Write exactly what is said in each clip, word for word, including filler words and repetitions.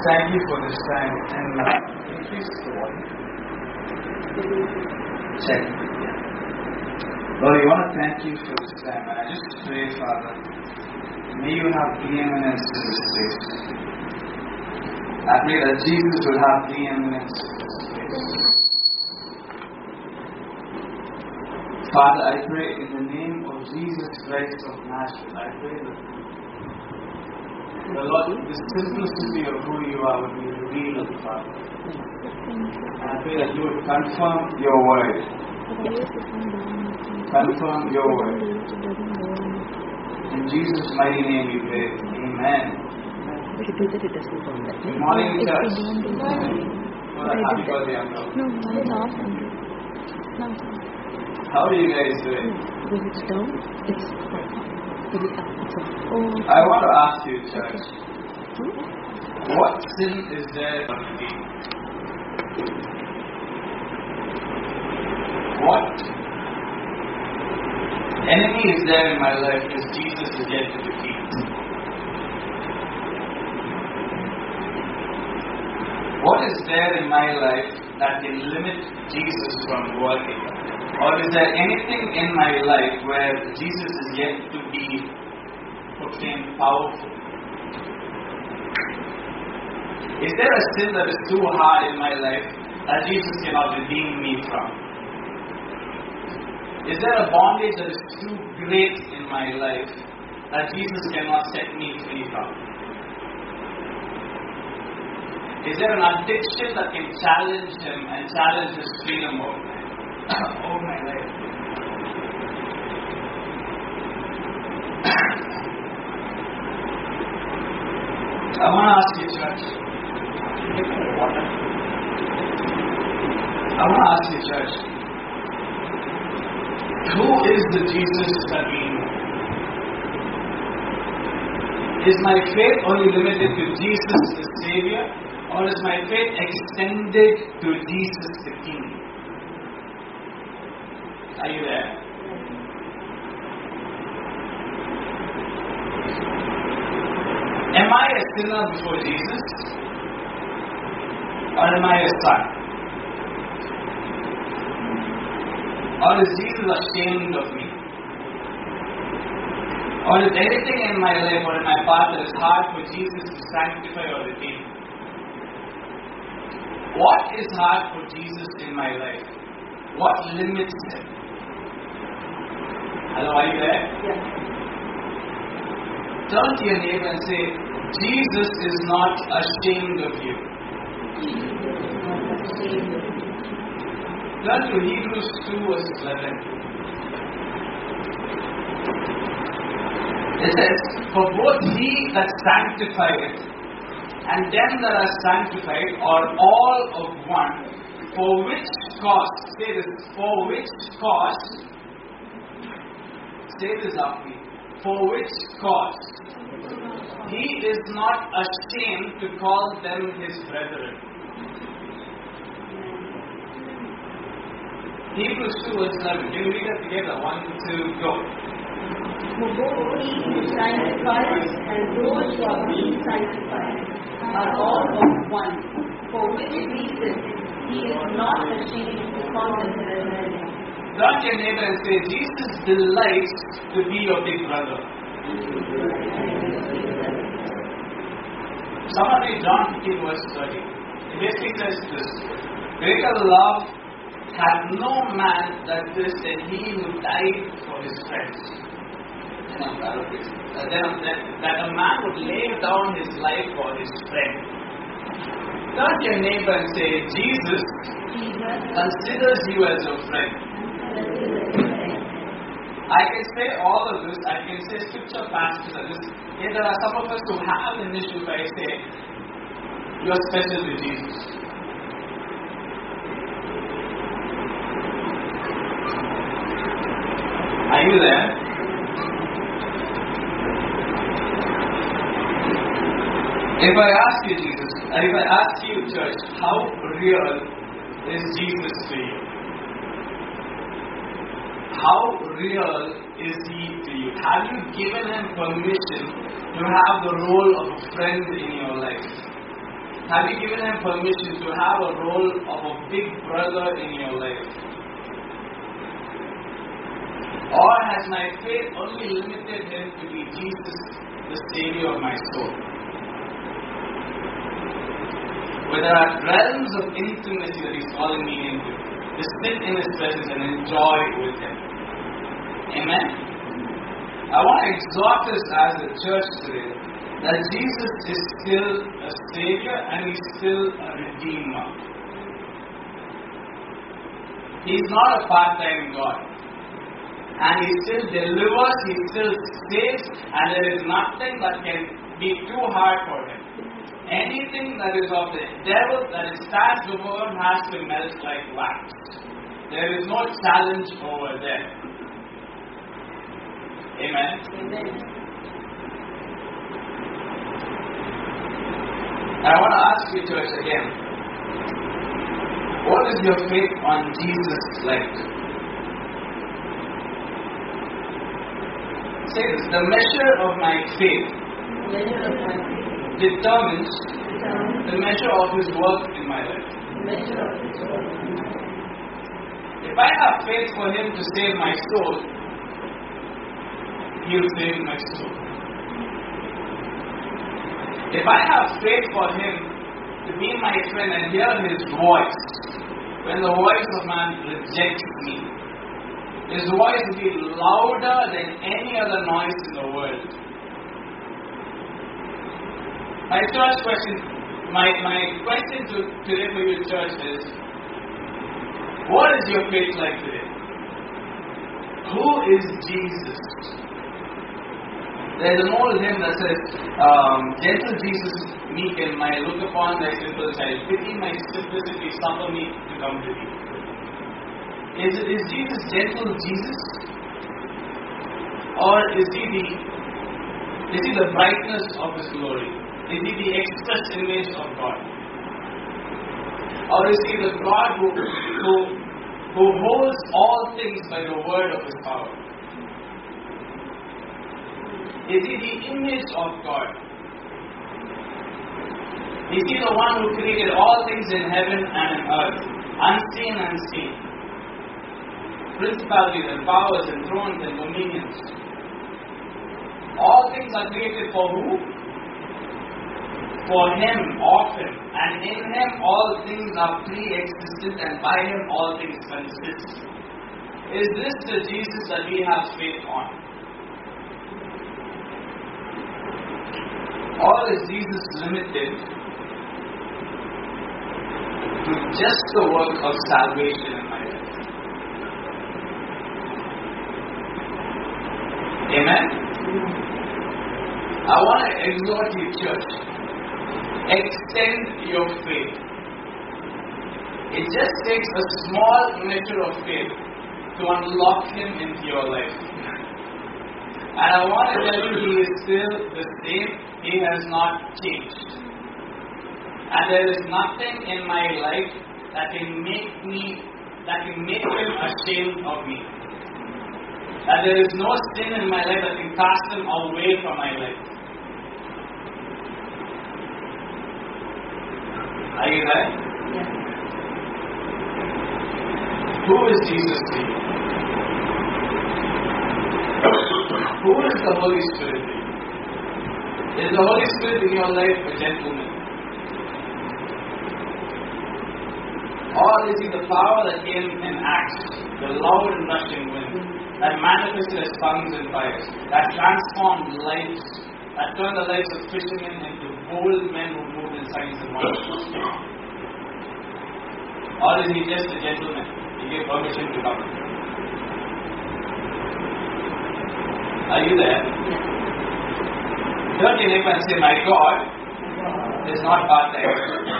thank you for this time. And uh, increase the volume. Check. Lord, we want to thank you for this time. And I just pray, Father, may you have preeminence in this place. I pray that Jesus will have preeminence in this place. Father, I pray in the name of Jesus Christ of Nazareth, I pray that the Lord, the simplicity of who you are would be revealed, Father. And I pray that you would confirm your word. Confirm your word. In Jesus' mighty name we pray. Amen. Good morning, church. Good morning. Happy birthday, Uncle. No, it's off, Andrew. No. How are you guys doing? When it's down, it's when it's up, it's off. Oh. I want to ask you, church, what sin is there on me? What enemy is there in my life that Jesus is yet to defeat? What is there in my life that can limit Jesus from working? Or is there anything in my life where Jesus is yet to be proclaimed powerful? Is there a sin that is too hard in my life that Jesus cannot redeem me from? Is there a bondage that is too great in my life that Jesus cannot set me free from? Is there an addiction that can challenge him and challenge his freedom over me? All my life. I want to ask you, church. I want to ask you, church. Who is the Jesus that we know? Is my faith only limited to Jesus the Savior, or is my faith extended to Jesus the King? Are you there? Am I a sinner before Jesus? Or am I a son? Or is Jesus ashamed of me? Or is anything in my life or in my path that is hard for Jesus to sanctify or redeem? What is hard for Jesus in my life? What limits him? Hello, are you there? Yeah. Turn to your neighbor and say, Jesus is not ashamed of you. Turn to Hebrews two verse eleven. It says, for both he that sanctifieth and them that are sanctified are all of one, for which cause, say this, for which cause, say this after me, for which cause he is not ashamed to call them his brethren. Hebrews two verse eleven. Can you read that together? One, two, go. For both he who sanctifies and those who are being sanctified are all of one, for which reason he is not ashamed to call them brethren. Turn to your neighbor and say, Jesus delights to be your big brother. Someone read John fifteen verse thirty. It basically says this: greater love had no man than this than he who died for his friends. Then I'm paraphrasing. Uh, then I'm, that, that a man would lay down his life for his friend. Turn to your neighbor and say, Jesus considers you as your friend. I can say all of this, I can say scripture passages like this. Yet there are some of us who have an issue where I say, you are special to Jesus. Are you there? If I ask you, Jesus, and if I ask you, church, how real is Jesus to you? How real is he to you? Have you given him permission to have the role of a friend in your life? Have you given him permission to have a role of a big brother in your life? Or has my faith only limited him to be Jesus, the Savior of my soul? Where there are realms of intimacy that he's calling me into, to sit in his presence and enjoy with him. Amen? I want to exhort us as a church today that Jesus is still a Savior and He's still a Redeemer. He's not a part-time God. And He still delivers, He still saves, and there is nothing that can be too hard for Him. Anything that is of the devil that is stands before Him has to melt like wax. There is no challenge over there. Amen. Amen. I want to ask you, church, again. What is your faith on Jesus like? Say this. The measure of my faith Measure of my faith determines determines the measure of His work in my life. measure of His work. If I have faith for Him to save my soul, He will save my soul. If I have faith for Him to be my friend and hear His voice, when the voice of man rejects me, His voice will be louder than any other noise in the world. My church question, my, my question to, today for you, church, is what is your faith like today? Who is Jesus? There's an old hymn that says, um, gentle Jesus, meek and mild, look upon thy simple child, pity my simplicity, suffer me to come to thee. Is, is Jesus gentle Jesus? Or is he the is he the brightness of His glory? Is he the express image of God? Or is he the God who, who, who holds all things by the word of His power? Is he the image of God? Is he the one who created all things in heaven and in earth, unseen and seen? Principalities and powers and thrones and dominions. All things are created for who? For Him, of Him. And in Him all things are pre-existent, and by Him all things consist. Is this the Jesus that we have faith on? Or is Jesus limited to just the work of salvation in my life? Amen? I want to exhort you, church. Extend your faith. It just takes a small measure of faith to unlock Him into your life. And I want to tell you, He is still the same. He has not changed. And there is nothing in my life that can make me, that can make Him ashamed of me. And there is no sin in my life that can cast Him away from my life. Are you there? Yes. Who is Jesus to you? Who is the Holy Spirit to you? Is the Holy Spirit in your life a gentleman? Or is He the power that came in Acts, the loud and rushing wind, that manifested as tongues and fires, that transformed lives, that turned the lives of fishermen into bold men who moved in signs and wonders? Or is He just a gentleman? He gave permission to come. Are you there? Turn to your neighbor and say, my God is not part-time.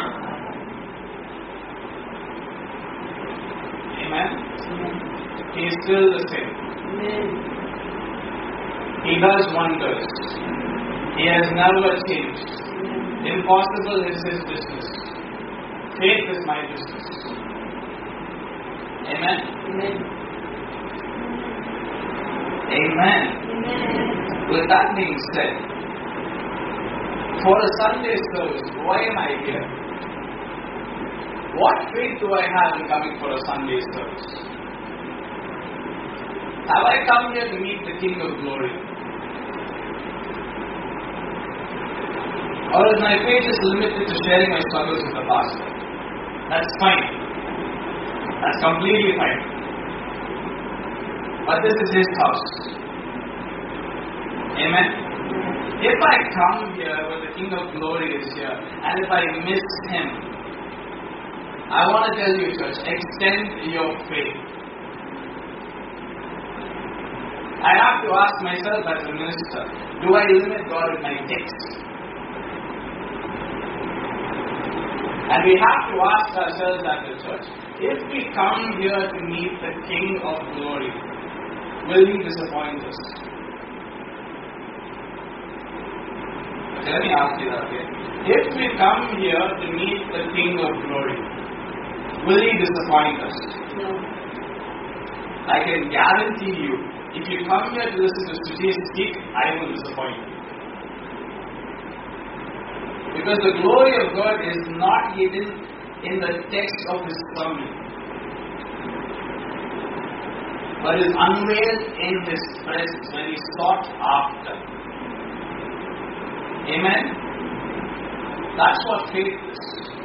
Amen? He is still the same. Amen. He does wonders. He has never changed. Impossible is His business. Faith is my business. Amen? Amen. Amen. Amen. With that being said, for a Sunday service. Why am I here? What faith do I have in coming for a Sunday service? Have I come here to meet the King of Glory? Or is my faith just limited to sharing my struggles with the pastor? That's fine. That's completely fine. But this is his house. Amen. If I come here when the King of Glory is here, and if I miss him, I want to tell you, church, extend your faith. I have to ask myself as a minister, do I limit God with my text? And we have to ask ourselves as a church, if we come here to meet the King of Glory, will he disappoint us? Okay, let me ask you that again. If we come here to meet the King of Glory, will he disappoint us? No. I can guarantee you, if you come here to listen to Sujesh speak, I will disappoint you. Because the glory of God is not hidden in the text of his sermon, but is unveiled in his presence when he sought after. Amen? That's what faith is.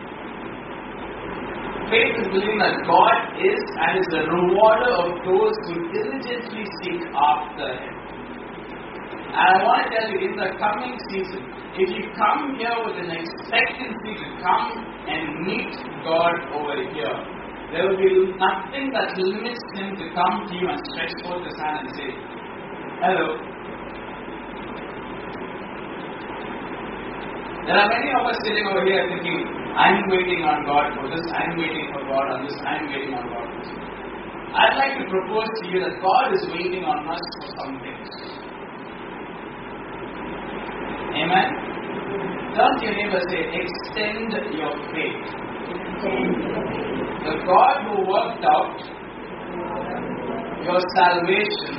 Faith is believing that God is and is the rewarder of those who diligently seek after him. And I want to tell you, in the coming season, if you come here with an expectancy to come and meet God over here, there will be nothing that limits him to come to you and stretch forth his hand and say, hello. There are many of us sitting over here thinking, I'm waiting on God for this, I'm waiting for God on this, I'm waiting on God for this. I'd like to propose to you that God is waiting on us for some things. Amen? Turn to your neighbor and say, extend your faith. The God who worked out your salvation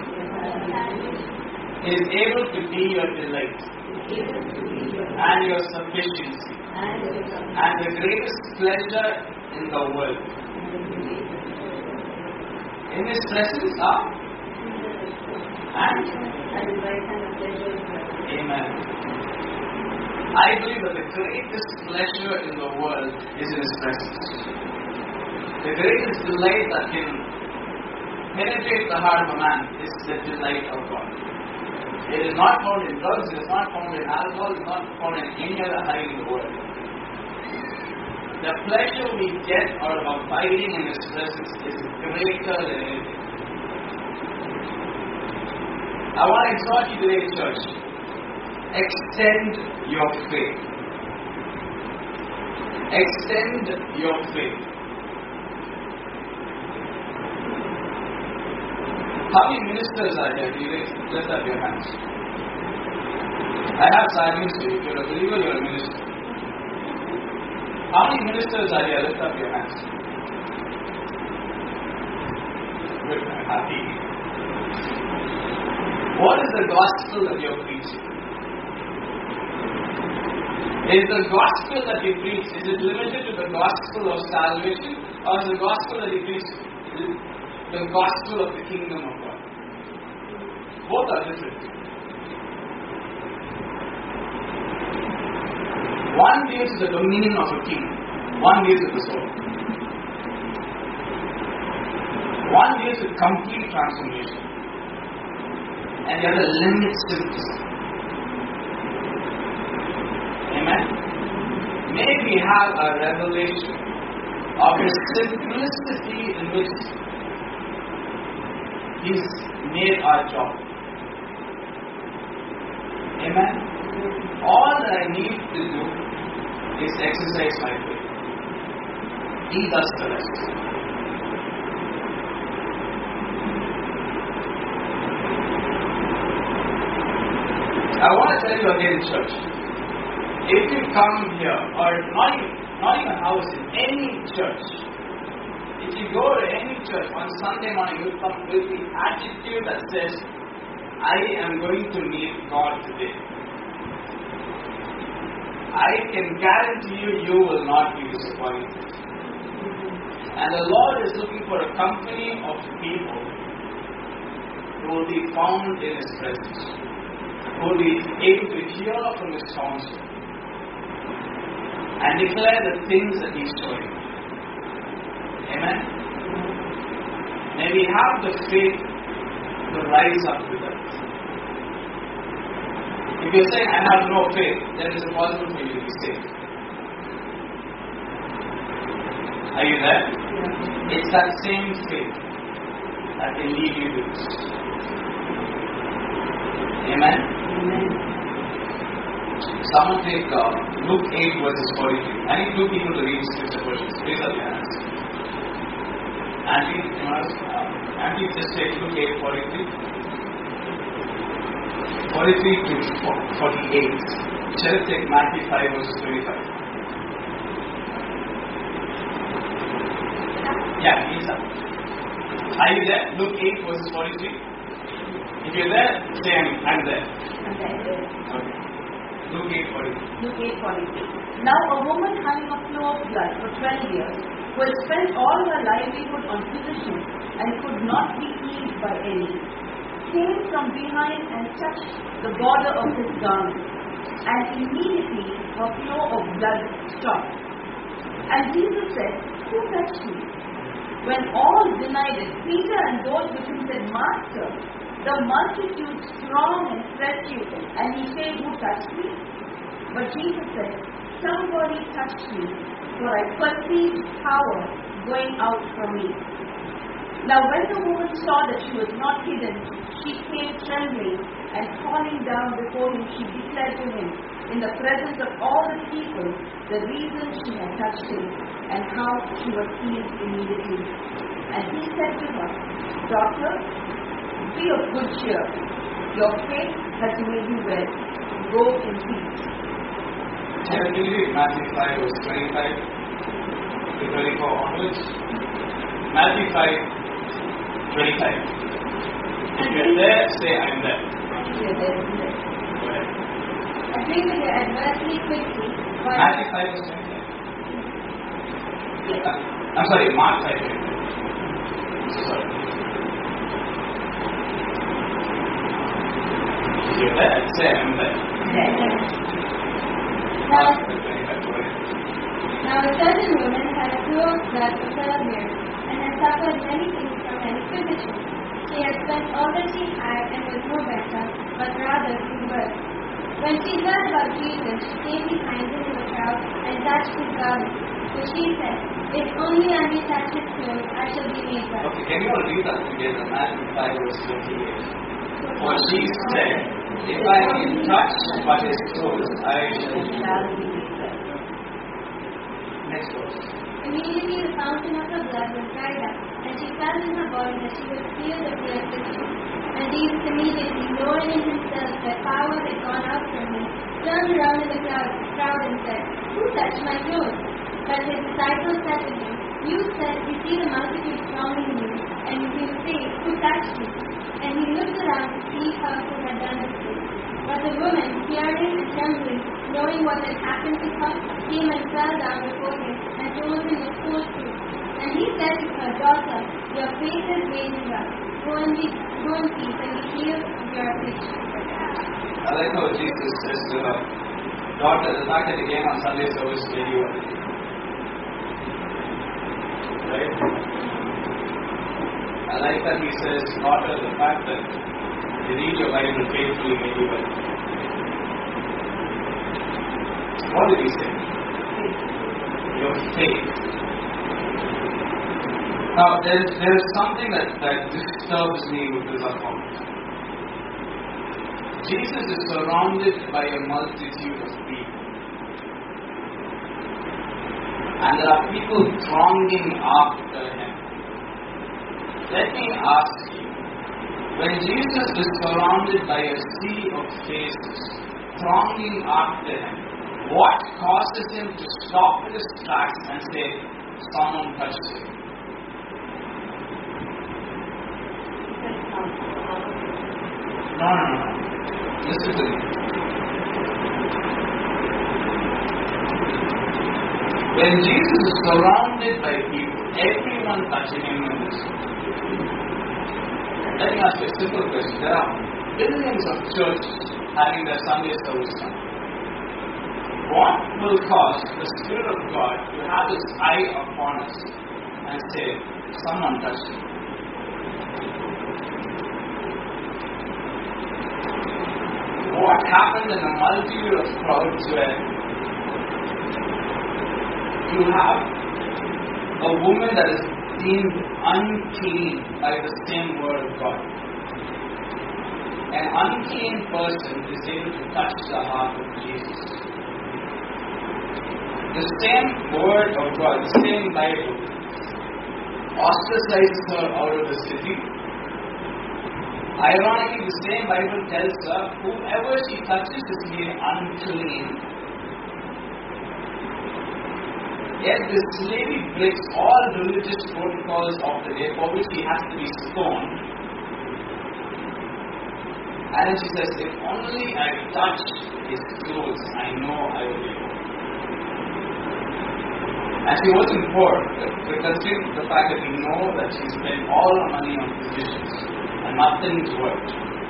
is able to be your delight and your sufficiency and the greatest pleasure in the world. In his presence are and amen. I believe that the greatest pleasure in the world is in his presence. The greatest delight that can penetrate the heart of a man is the delight of God. It is not found in drugs, it is not found in alcohol, it is not found in any other high in the world. The pleasure we get out of abiding in his presence is greater than anything. I want to exhort you today, church. Extend your faith. Extend your faith. How many ministers are here? Do you lift up your hands? I have silence for you. If you're a believer, you're a minister. How many ministers are here? Lift up your hands. Good, I'm happy. What is the gospel that you're preaching? Is the gospel that you preach, is it limited to the gospel of salvation, or is the gospel that you preach the gospel of the kingdom of God? Both are different. One deals with the dominion of a king, one deals with the soul. One deals with complete transformation, and the other limits simplicity. Amen. May we have a revelation of the simplicity in which He's made our job. Amen. All that I need to do is exercise my faith. He does the rest. I want to tell you again, church. If you come here, or not even, not even house, in any church, if you go to any church on Sunday morning, you come with the attitude that says, I am going to meet God today. I can guarantee you, you will not be disappointed. And the Lord is looking for a company of people who will be found in His presence, who will be able to hear from His counsel and declare the things that He is showing. Amen? May we have the faith to rise up with us. If you say, I have no faith, then it is impossible for you to be saved. Are you there? Yeah. It's that same faith that can lead you to this. Amen? Amen. Someone take uh, Luke eight verses forty-three. I need two people to read scripture verses. Please have your hands. Auntie, you must, uh, Auntie, just take Luke eight forty-three. forty-three to forty-eight. Shall take Matthew five verses twenty-five. Yeah, he's up. Are you there? Luke eight verses forty-three. If you're there, say I'm, I'm there. I'm there. Okay. Luke eight forty-three. Luke eight forty-three. Now a woman having a flow of blood for twelve years, who had spent all her livelihood on physicians and could not be healed by any, came from behind and touched the border of his garment, and immediately her flow of blood stopped. And Jesus said, Who touched me? When all denied it, Peter and those with him said, Master, the multitude strong and pressed you, and he said, Who touched me? But Jesus said, Somebody touched me, for I perceived power going out from me. Now when the woman saw that she was not hidden, she came trembling, and falling down before him, she declared to him, in the presence of all the people, the reason she had touched him, and how she was healed immediately. And he said to her, Daughter, be of good cheer. Your faith has made you well. Go in peace. Can you read Matthew five verse twenty-five to twenty-four onwards? Matthew five twenty-five. If you're there, say I'm there. You're there. Go ahead. I think that you're adversely quickly. Matthew five verse twenty-five. I'm sorry, Mark five twenty-five. So sorry. If you're there, say I'm there. Now, Mark five twenty-five. Go ahead. now a certain woman had a flow of blood for twelve years, and had suffered many things from many physicians. She had spent all that she had, and was no better, but rather grew worse. When she heard about Jesus, she came behind him in the crowd and touched his garment. So she said, If only I may touch his clothes, I shall be made well. Okay, can you all read that together? Matthew five verse twenty-eight. For she said, If I can touch but his clothes, I shall be well. Next verse. Immediately the fountain of her blood was dried up, and she felt in her body that she was healed of the affliction. And Jesus immediately, knowing in himself that power had gone out from him, turned around in the crowd, crowd and said, Who touched my clothes? But his disciples said to him, You said, We see the multitude thronging you, and you say, Who touched me? And he looked around to see her who had done this thing. But the woman, fearing and trembling, knowing what had happened to her, came and fell down before him, and told him the whole truth. And he said to her, Daughter, your faith has made you well. Go in peace, go in peace, and be healed of your affliction. I like how Jesus says to her, Daughter, the fact that you came on Sunday service made you well. Right? I like that he says, Daughter, the fact that you read your Bible faithfully made you well. What did he say? Your faith. Now, there is, there is something that, that disturbs me with this account. Jesus is surrounded by a multitude of people. And there are people thronging after him. Let me ask you, when Jesus is surrounded by a sea of faces thronging after him, what causes him to stop in his tracks and say, Someone touched him? No, no, no. Listen to me. When Jesus is surrounded by people, everyone touching him in this. Let me ask you a simple question. There are billions of churches having their Sunday service now. What will cause the Spirit of God to have His eye upon us and say, someone touched me? What happened in a multitude of crowds where you have a woman that is deemed unclean by the same word of God? An unclean person is able to touch the heart of Jesus. The same word of God, the same Bible, ostracizes her out of the city. Ironically, the same Bible tells her, whoever she touches is made unclean. Yet this lady breaks all religious protocols of the day for which she has to be stoned. And then she says, if only I touch his clothes, I know I will be whole. And she wasn't poor, because the fact that we know that she spent all her money on physicians and nothing's worked.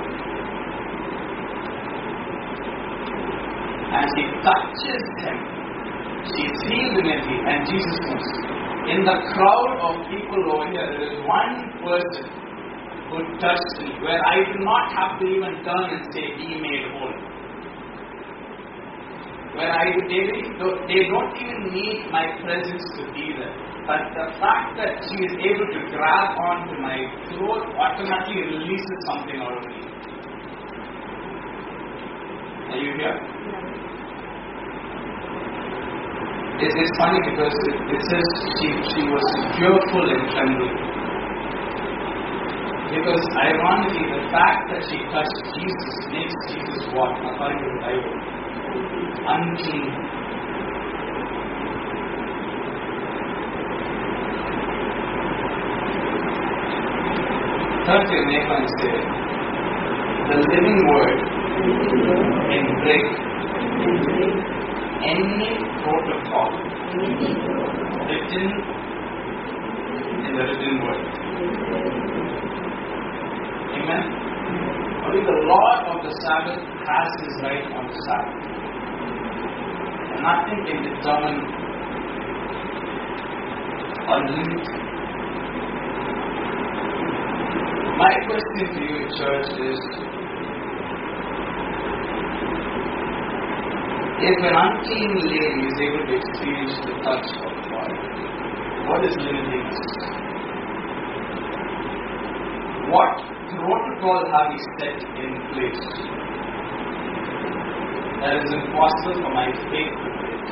And she touches him. She is healed immediately, and Jesus knows. In the crowd of people over here, there is one person who touched me, where I do not have to even turn and say, be made whole. Where I, they, they don't even need my presence to be there. But the fact that she is able to grab onto my throat automatically releases something out of me. Are you here? It, it's funny because it, it says she, she was fearful and trembling. Because ironically, the fact that she touched Jesus makes Jesus what? According to the Bible, unclean. Turn to your neighbor and say, the living word can break any protocol written in the written word. Amen? Only the Lord of the Sabbath has his right on the Sabbath. And nothing can determine or limit. My question to you, church, is if an unclean lady is able to experience the touch of God, what is limiting us? What protocol have we set in place that is impossible for my faith to break?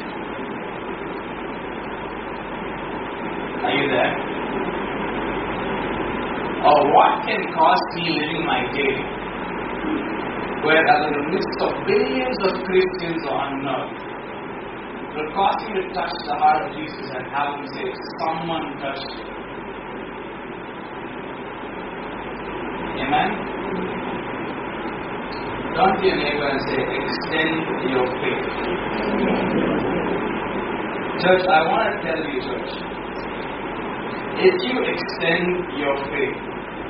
Are you there? Or what can cause me living my day where in the midst of billions of Christians on earth will cause me to touch the heart of Jesus and have him say, someone touched you. Amen? Turn to your neighbor and say, extend your faith. Church, I want to tell you, church, if you extend your faith,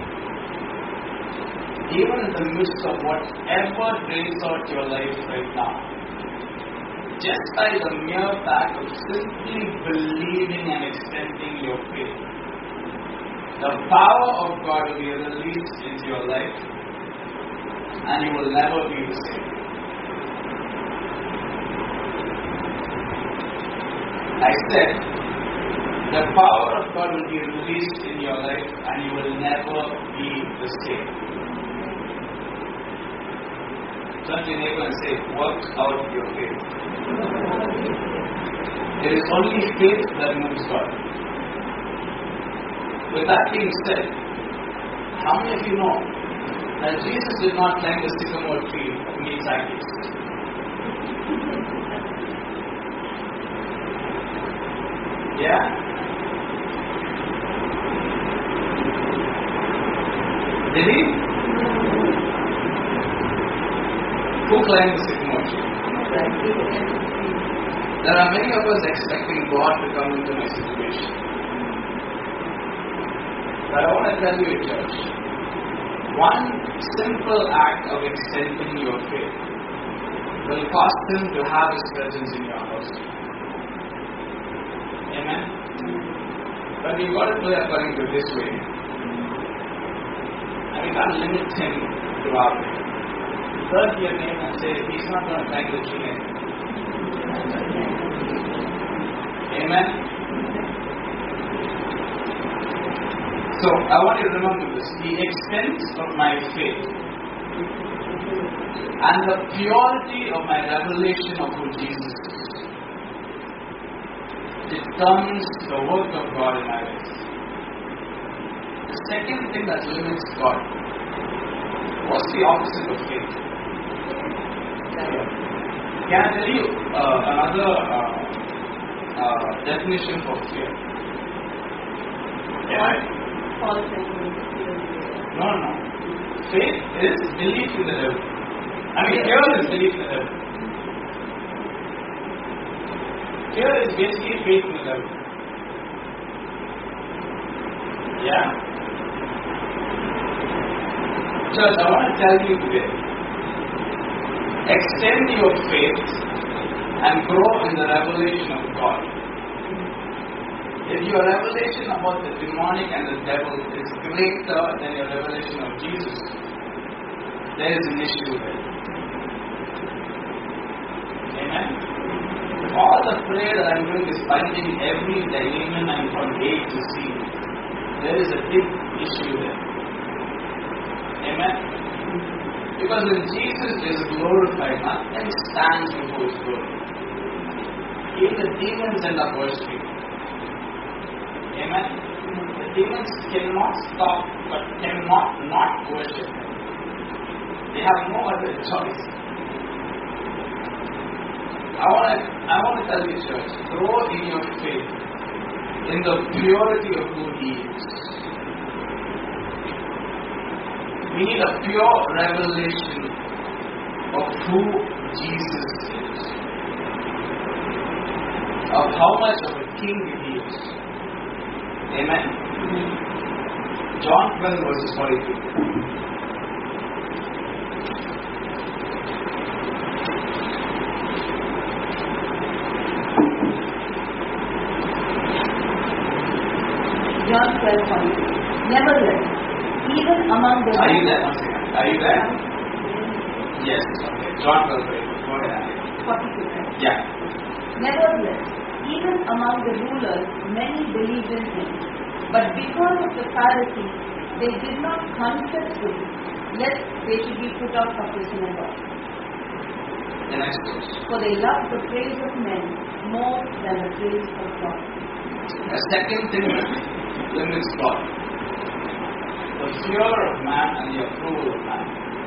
even in the midst of whatever drains out your life right now, just by the mere fact of simply believing and extending your faith, the power of God will be released into your life and you will never be the same. I said, the power of God will be released in your life and you will never be the same. Turn to your neighbor and say, work out your faith. There is only faith that moves God. With that being said, how many of you know that Jesus did not climb the sycamore tree to meet Zacchaeus? Yeah? Did he? Who climbed the sycamore tree? There are many of us expecting God to come into my situation. But I want to tell you, church, one simple act of extending your faith will cause Him to have His presence in your house. Amen? But we've got to play according to this way. And we can't limit Him to our way. Turn to your name and say, He's not going to thank the king anymore. Amen? So, I want you to remember this. The extent of my faith and the purity of my revelation of who Jesus is determines the work of God in my life. The second thing that limits God, what's the opposite of faith? Can I tell you uh, another uh, uh, definition for fear? Yeah. False fear. No, no. Faith is belief in the devil. I mean, fear is belief in the devil. Fear is basically faith in the devil. Yeah? Church, I want to tell you today, extend your faith and grow in the revelation of God. If your revelation about the demonic and the devil is greater than your revelation of Jesus, there is an issue there. Amen? All the prayer that I'm doing is finding every demon and from A to Z. There is a big issue there. Amen? Because when Jesus is glorified, nothing stands before His glory. Even the demons end up worshipping. Amen? The demons cannot stop, but cannot not worship Him. They have no other choice. I want to I want to tell you, church, grow in your faith, in the purity of who He is. We need a pure revelation of who Jesus is, of how much of a king He is. Amen? John twelve verses forty-two. John twelve forty-two. Nevertheless, even among the Are you there? One second. Are you there? Yes. Okay. John twelve forty-two. Go ahead. forty-two. Yeah. Nevertheless, even among the rulers, many believed in Him. But because of the Pharisees, they did not confess Him, lest they should be put out of the synagogue. The next verse. For they loved the praise of men more than the praise of God. The second thing that limits God, the fear of man and the approval of man.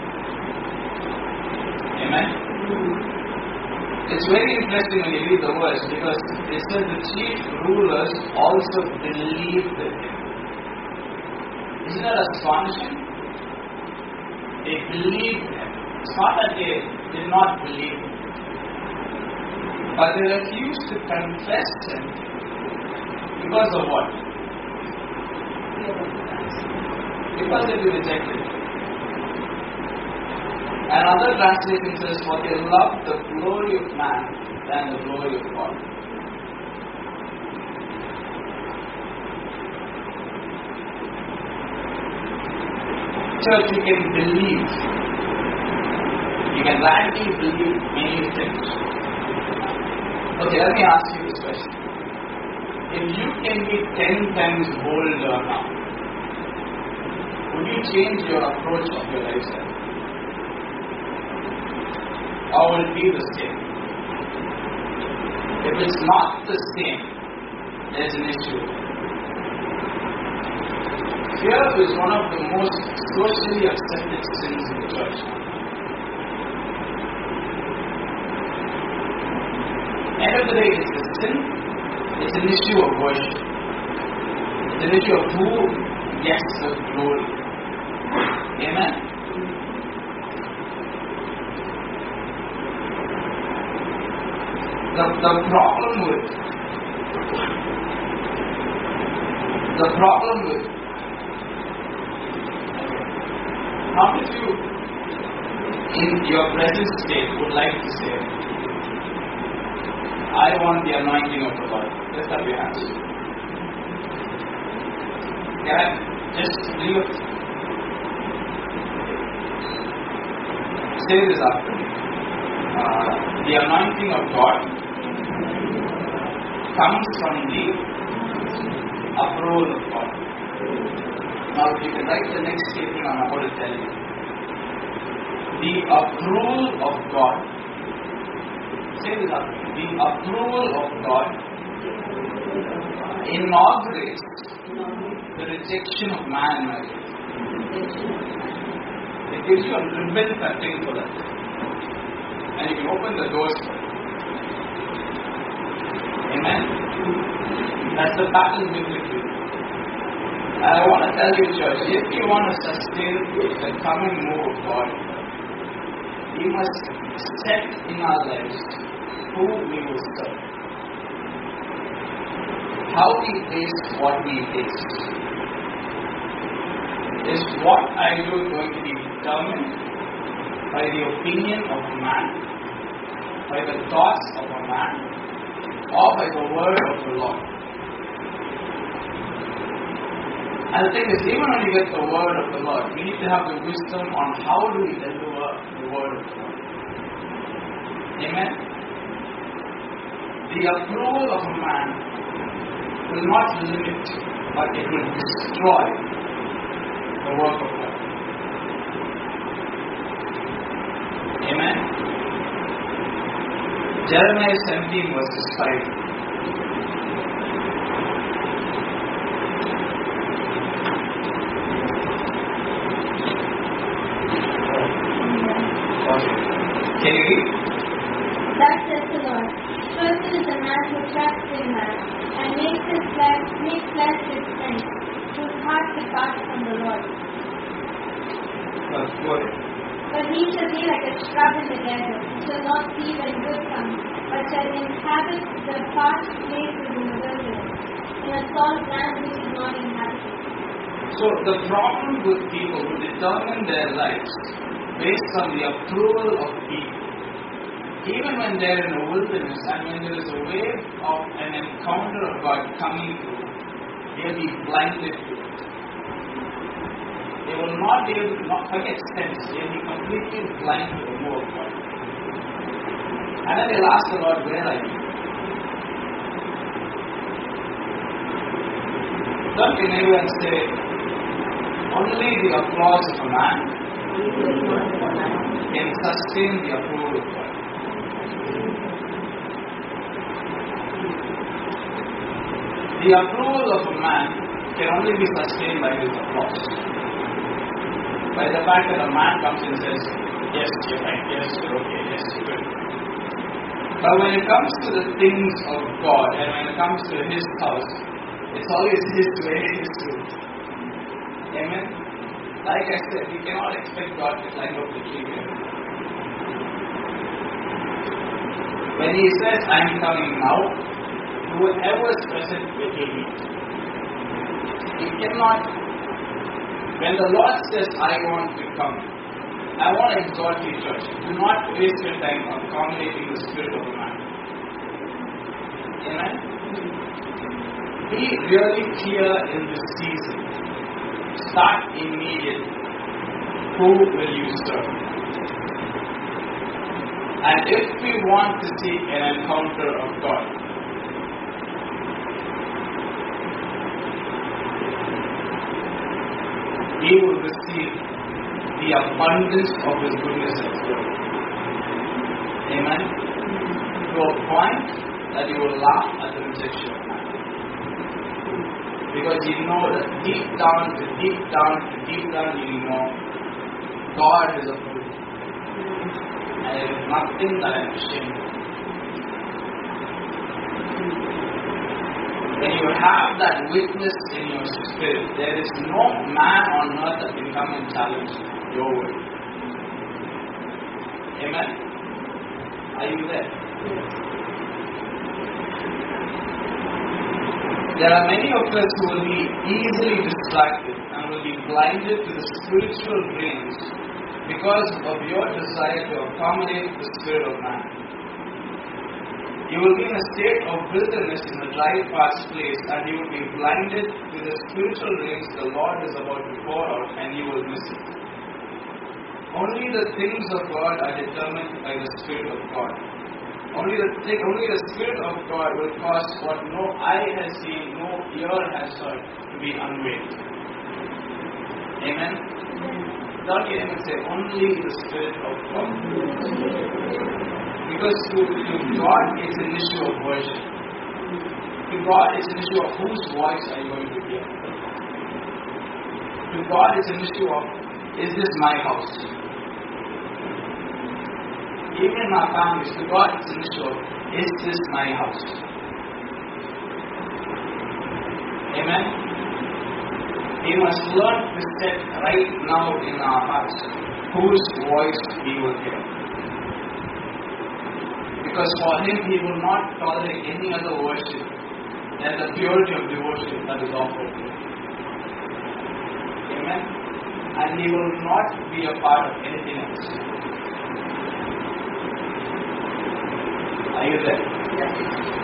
Amen? It's very interesting when you read the verse because it says the chief rulers also believed in Him. Isn't that astonishing? They believed Him. It's not that they did not believe Him, but they refused to confess Him because of what? Because they rejected Him. And other translation says, for they loved the glory of man than the glory of God. Church, you can believe. You can radically believe many things. Okay, let me ask you this question. If you can be ten times bolder now, would you change your approach of your lifestyle? Or will it be the same? If it's not the same, there's an issue. Fear is one of the most socially accepted sins in the church. End of the day, it's a sin. It's an issue of worship. It's an issue of who gets the glory. Amen? The, the problem with the problem with how many of you in your present state would like to say, I want the anointing of the Lord? Let's have your hands. Can I just leave it? Say this after me. Uh, the anointing of God comes from the approval of God. Now, if you can write the next statement I'm about to tell you. The approval of God, say this after me. The approval of God inaugurates the rejection of man in my life. It gives you a ribbon cutting for that. And you can open the doors for it. Amen? That's the pattern biblically. And I want to tell you, church, if you want to sustain the coming move of God, we must set in our lives who we will serve. How we face what we face. Is what I do going to be determined by the opinion of a man, by the thoughts of a man, or by the word of the Lord? And the thing is, even when you get the word of the Lord, we need to have the wisdom on how do we deliver the word of the Lord. Amen? The approval of a man will not limit, but it will destroy the work of God. Amen? Jeremiah seventeen verses five. Can you read? Thus says the Lord, Cursed is the man who trusts in man, and makes his flesh, makes flesh his strength, whose heart departs from the Lord. Well, go ahead. But he shall be like a shrub in the desert, he shall not see when good comes, but shall inhabit the parched places in the wilderness, in a salt land which is not inhabited. So the problem with people who determine their lives based on the approval of people, even when they are in a wilderness and when there is a wave of an encounter of God coming through, they will be blinded to it. They will not be able to not forget sense. They will be completely blind to the move of God. And then they'll ask the Lord, where are you? Don't be neighbor and say, only the applause of a man can sustain the approval of God. The approval of a man can only be sustained by his applause. By the fact that a man comes and says, yes, you're right, yes, you're okay, yes, you're good. But when it comes to the things of God and when it comes to His house, it's always His way, His truth. Amen? Like I said, we cannot expect God to climb up the tree here. When He says, I'm coming now, whoever is present will be me. You cannot, when the Lord says, I want to come, I want to exhort you, church, do not waste your time accommodating the spirit of a man. Amen? Be really clear in this season. Start immediately. Who will you serve? And if we want to see an encounter of God, we will receive the abundance of His goodness and glory. Amen? To a point that you will laugh at the rejection of man. Because you know that deep down, to deep down, to deep down, you know God is approved. And there is nothing that I am ashamed of. When you have that witness in your spirit, there is no man on earth that can come and challenge your word. Amen? Are you there? There are many of us who will be easily distracted and will be blinded to the spiritual dreams because of your desire to accommodate the spirit of man. You will be in a state of wilderness in a dry, parched place, and you will be blinded to the spiritual rains the Lord is about to pour out, and you will miss it. Only the things of God are determined by the Spirit of God. Only the thing, only the Spirit of God will cause what no eye has seen, no ear has heard to be unveiled. Amen? Don't you even say, only the Spirit of God. Because to, to God it's an issue of worship. To God it's an issue of whose voice are you going to hear. To God it's an issue of, is this my house? Even in our families, to God it's an issue of, is this my house? Amen? We must learn to set right now in our hearts whose voice we will hear. Because for Him, He will not tolerate any other worship than the purity of devotion that is offered to Him. Amen? And He will not be a part of anything else. Are you there? Yes.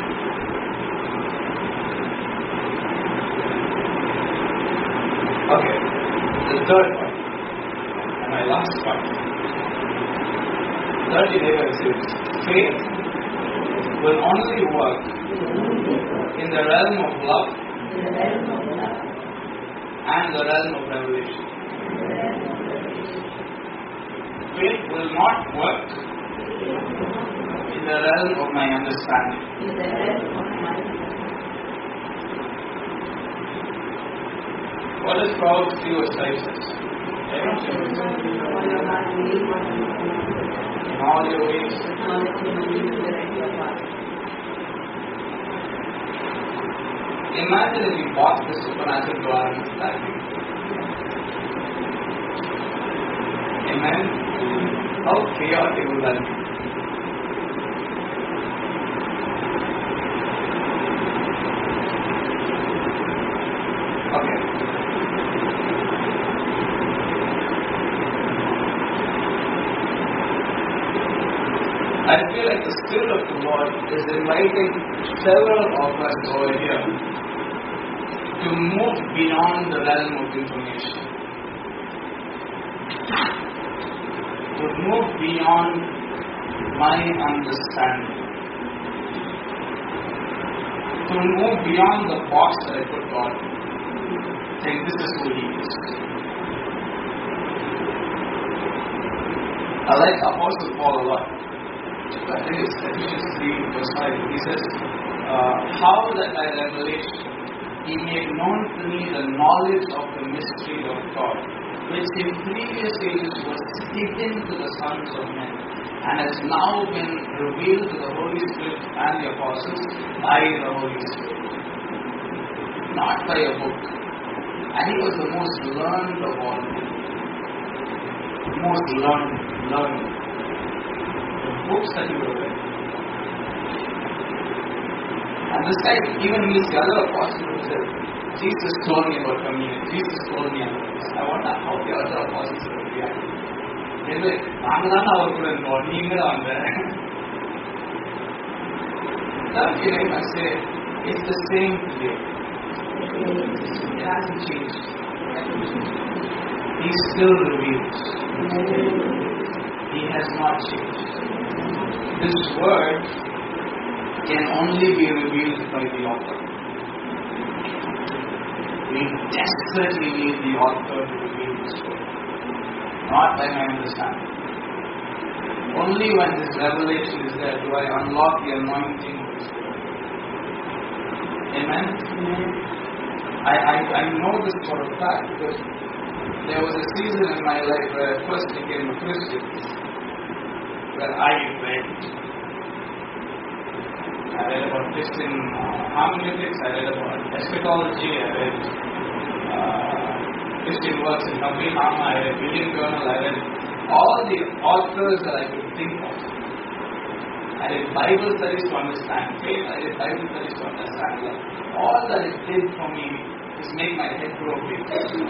Okay. The third part, and my last part. Third endeavor is faith will only work in the realm of love and the realm of revelation. Faith will not work in the realm of my understanding. What does Proverbs three verse five says? In all your ways. Imagine if we bought the supernatural to our understanding. Amen? How chaotic would that be? Okay. I feel like the Spirit of the Lord is inviting several of us over here to move beyond the realm of information. To move beyond my understanding. To move beyond the box that I put God in. Saying this is who He is. I like Apostle Paul a lot. I think it's Ephesians three verse five. He says, uh, how that by revelation He made known to me the knowledge of the mystery of God, which in previous ages was hidden to the sons of men, and has now been revealed to the Holy Spirit and the apostles by the Holy Spirit. Not by a book. And he was the most learned of all. Most learned, learned. The books that he wrote. And this guy even meets the other apostles who said, Jesus told me about communion. Jesus told me about this. I wonder how the other apostles would react. They'll be like, நாங்கதான் அவர் கூட இருந்தோம், நீங்க தான் வந்த. Third feeling I say, it's the same today. It hasn't changed. He still reveals. He has not changed. This word can only be revealed by the author. We desperately need the author to reveal this word. Not by my understanding. Only when this revelation is there do I unlock the anointing of this word. Amen? Amen. I, I, I know this for a fact because there was a season in my life where I first became a Christian, where I read. I read about Christian uh, hermeneutics, I read about eschatology, I read uh, Christian works in complete Harma, I read William Gurnall, I read all the authors that I could think of. I did Bible studies to understand faith, I did Bible studies to understand love. all that it did for me is make my head grow big.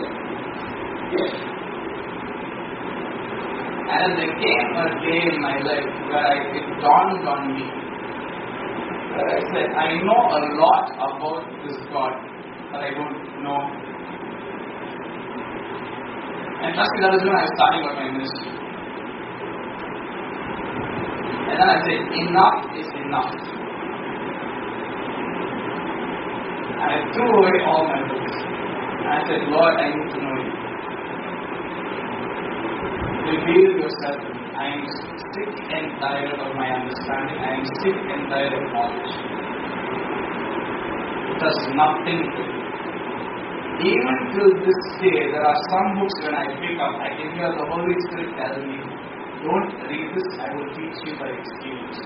And there came a day in my life where I, it dawned on me, where I said, I know a lot about this God, but I don't know. And trust me, that is when I was starting out my ministry. And then I said, enough is enough. And I threw away all my books. And I said, Lord, I need to know you. Reveal yourself to me. I am sick and tired of my understanding. I am sick and tired of knowledge. It does nothing to me. Even till this day, there are some books when I pick up, I can hear the Holy Spirit tell me, don't read this, I will teach you by experience.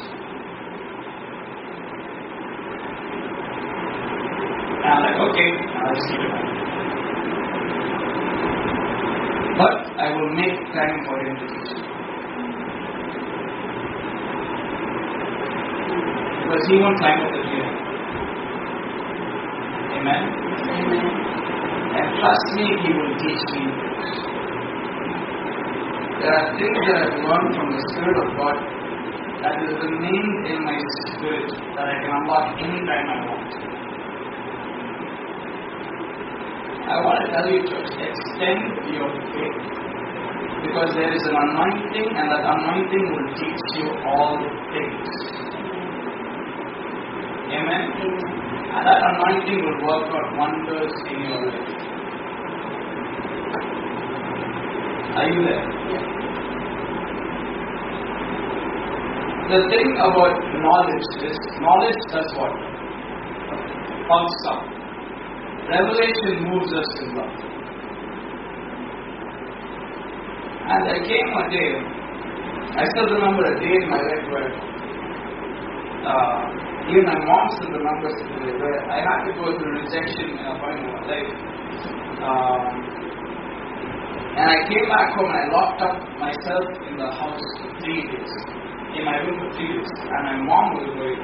And I'm like, okay, I'll just keep it on. But I will make time for him to teach me. Because he won't climb up the tree. Amen? Amen. And trust me, he will teach me. There are things that I've learned from the Spirit of God that will remain in my spirit that I can unlock anytime I want. I want to tell you, church, extend your faith. Because there is an anointing, and that anointing will teach you all things. Amen? And that anointing will work out wonders in your life. Are you there? Yes. The thing about knowledge is, knowledge does what? Pumps up. Revelation moves us in love. And there came a day, I still remember a day in my life where uh, even my mom still remembers it today, where I had to go through rejection in a point in my life. Um, and I came back home and I locked up myself in the house for three days, in my room for three days, and my mom was worried.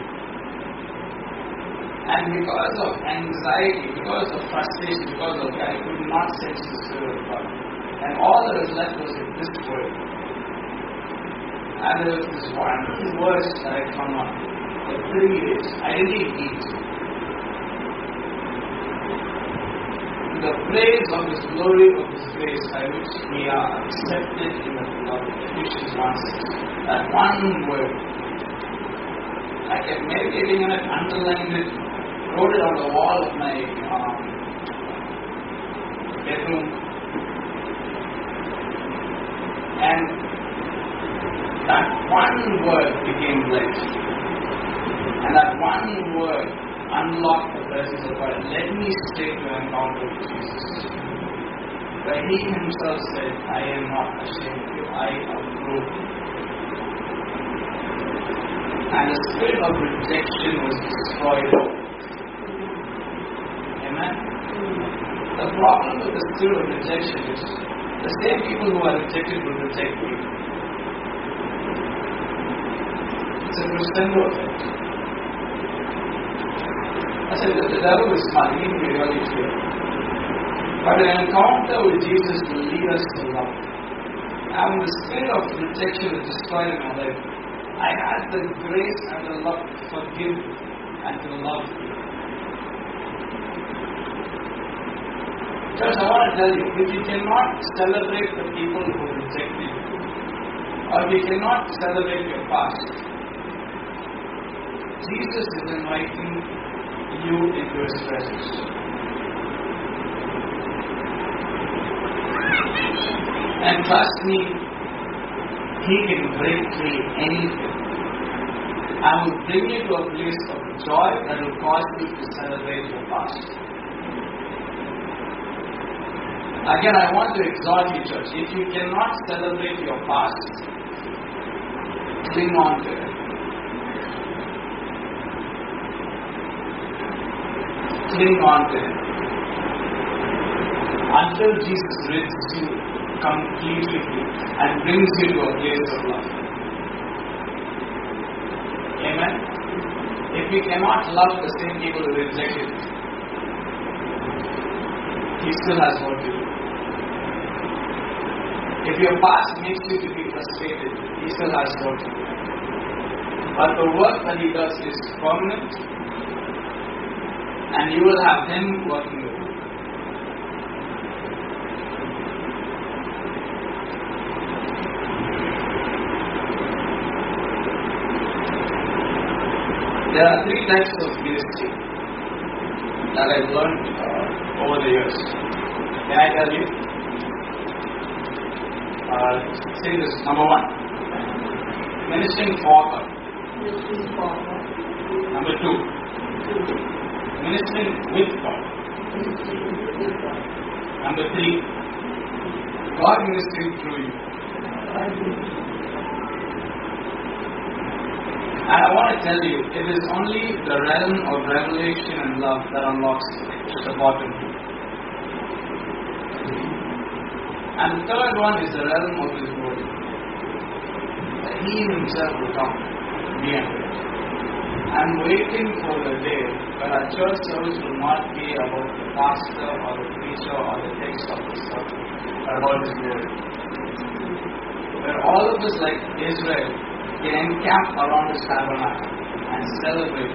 And because of anxiety, because of frustration, because of that, I could not sense the Spirit of God. And all that was left was in this word. And there was this one verse that I come on for three days. I didn't eat. The praise of His glory, of His grace, by which we are accepted in the beloved. Ephesians one six. That one word. I kept meditating on it, underlined it, wrote it on the wall of my um, bedroom. And that one word became life. And that one word unlocked the presence of God. Let me straight to an encounter with Jesus. Where He Himself said, I am not ashamed of you, I am broken. And the spirit of rejection was destroyed. Amen? The problem with the spirit of rejection is the same people who are rejected will reject me. It's a crescendo effect. I said that the devil is smart, he can be really clear. But an encounter with Jesus will lead us to love. And when the spirit of rejection is destroyed in my life, I had the grace and the love to forgive and to love you. Church, I want to tell you, if you cannot celebrate the people who reject you, or if you cannot celebrate your past, Jesus is inviting you into His presence. And trust me, He can break free anything. I will bring you to a place of joy that will cause you to celebrate your past. Again, I want to exhort you, church. If you cannot celebrate your past, cling on to it. Cling on to it. Until Jesus rids you completely and brings you to a place of love. Amen? If we cannot love the same people who reject it, He still has work to do. If your past makes you to be frustrated, He still has work to do. But the work that He does is permanent, and you will have Him working with you. There are three types of ministry that I've learned uh, over the years. Can I tell you? Uh, say this. Number one, ministering for God. Number two, ministering with God. Number three, God ministering through you. And I want to tell you, it is only the realm of revelation and love that unlocks the bottom. And the third one is the realm of His word. That He Himself will come beyond it. I'm waiting for the day when our church service will not be about the pastor or the preacher or the text of the sermon, but about His word. Where all of us, like Israel, can encamp around His tabernacle and celebrate.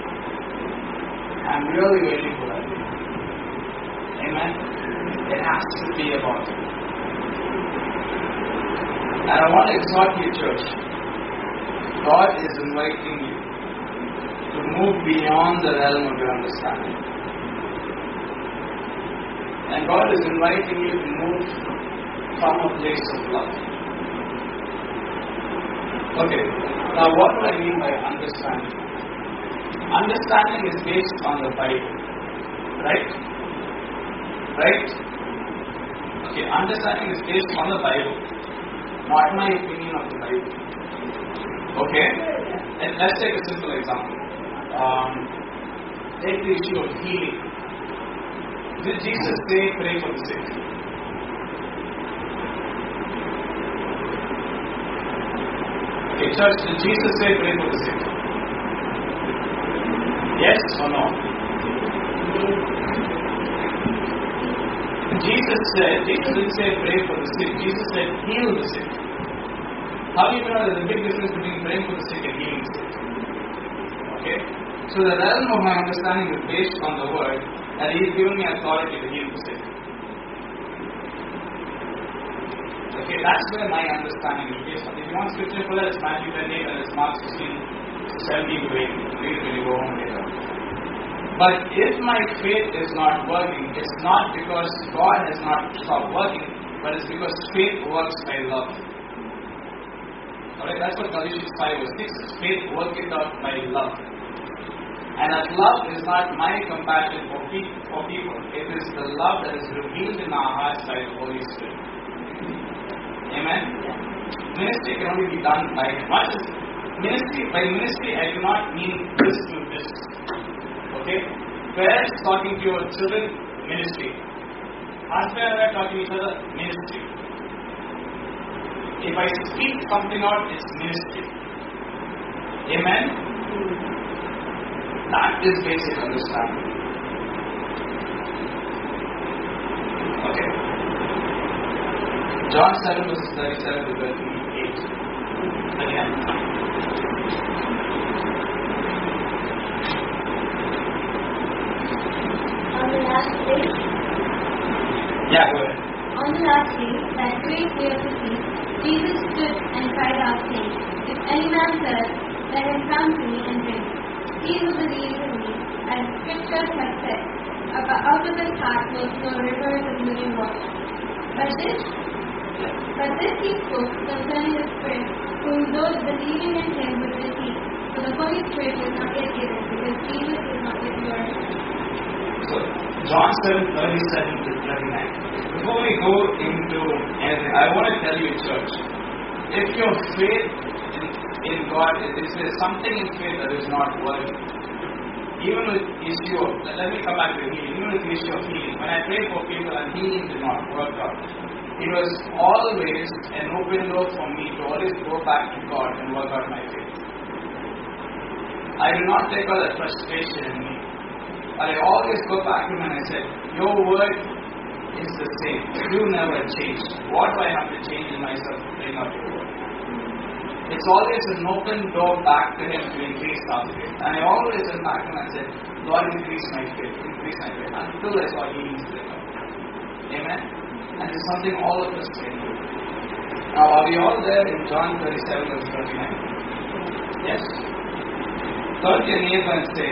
I'm really waiting for that day. Amen? It has to be about it. And I want to exhort you, church. God is inviting you to move beyond the realm of your understanding. And God is inviting you to move from a place of love. Okay, now what do I mean by understanding? Understanding is based on the Bible, right? Right? Okay, understanding is based on the Bible, not my opinion of the Bible. Okay? And let's take a simple example. Um, take the issue of healing. Did Jesus say, pray for the sick? Okay, church, did Jesus say pray for the sick? Yes or no? Jesus said, Jesus didn't say pray for the sick, Jesus said heal the sick. How do you know there's a big difference between praying for the sick and healing the sick? Okay? So the realm of my understanding is based on the word that He has given me authority to heal the sick. Okay, that's where my understanding is based on. If you want scripture for that, it's Matthew twenty-eight and it's Mark sixteen, seventeen to eighteen. Read it when you go home later. But if my faith is not working, it's not because God has not stopped working, but it's because faith works by love. Alright, that's what Galatians five verse six is. Faith worketh out by love. And that love is not my compassion for, pe- for people. It is the love that is revealed in our hearts by the Holy Spirit. Amen? Ministry can only be done by what is ministry? By ministry, I do not mean this to this. Okay? Parents talking to your children, ministry. Husband and wife talking to each other, ministry. If I speak something out, it's ministry. Amen? That is basic understanding. Okay. John seven verses thirty-seven to thirty-eight. Again. On the last day, Yeah, go ahead. on the last day, that great day of the feast, Jesus stood and cried out, saying, If any man thirst, let him come to me and drink. He who believes in me, as scriptures have said, about out of his heart will flow rivers of living water. But this But this he spoke concerning the Spirit, whom those believing in him would receive. For the Holy Spirit was not yet given, because Jesus is not yet glorified. So, John seven thirty-seven to thirty-nine. Before we go into anything, I want to tell you, church, if your faith in, in God, if there is something in faith that is not working, even with issue of, let me come back to healing, even with the issue of healing, when I pray for people and healing did not work out, it was always an open door for me to always go back to God and work out my faith. I do not take all that frustration in me. But I always go back to Him and I said, Your word is the same. You never change. What do I have to change in myself to bring out your word? It's always an open door back to Him to increase our faith. And I always went back to Him and said, Lord, increase my faith, increase my faith. Until I saw healings break out. Amen? And it's something all of us can do. Now, are we all there in John thirty-seven verse thirty-nine? Yes. Turn to your neighbor and say,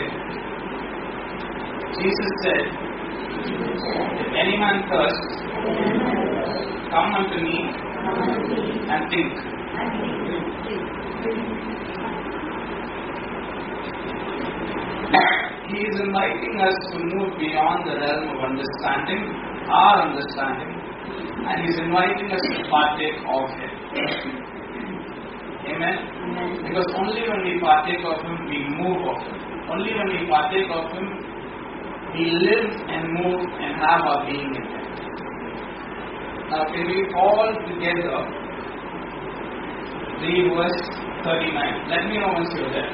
Jesus said, if any man thirst, come unto me and think. He is inviting us to move beyond the realm of understanding, our understanding, and He is inviting us to partake of Him. Amen? Amen? Because only when we partake of Him, we move of Him. Only when we partake of Him, we live and move and have our being in Him. Now, can we all together read verse thirty-nine? Let me know once you're there.